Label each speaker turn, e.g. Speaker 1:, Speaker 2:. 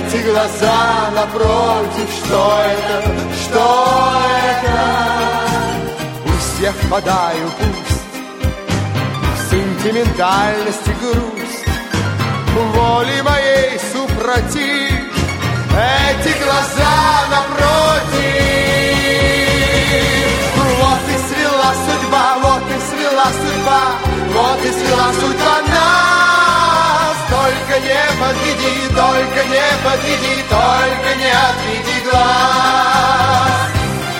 Speaker 1: эти глаза напротив, что это, что это? Пусть я впадаю, пусть в сентиментальность и грусть, воли моей супротив, эти глаза напротив. Вот и свела судьба, вот и свела судьба, вот и свела судьба нас. Только не подведи, только не подведи, только не отведи глаз.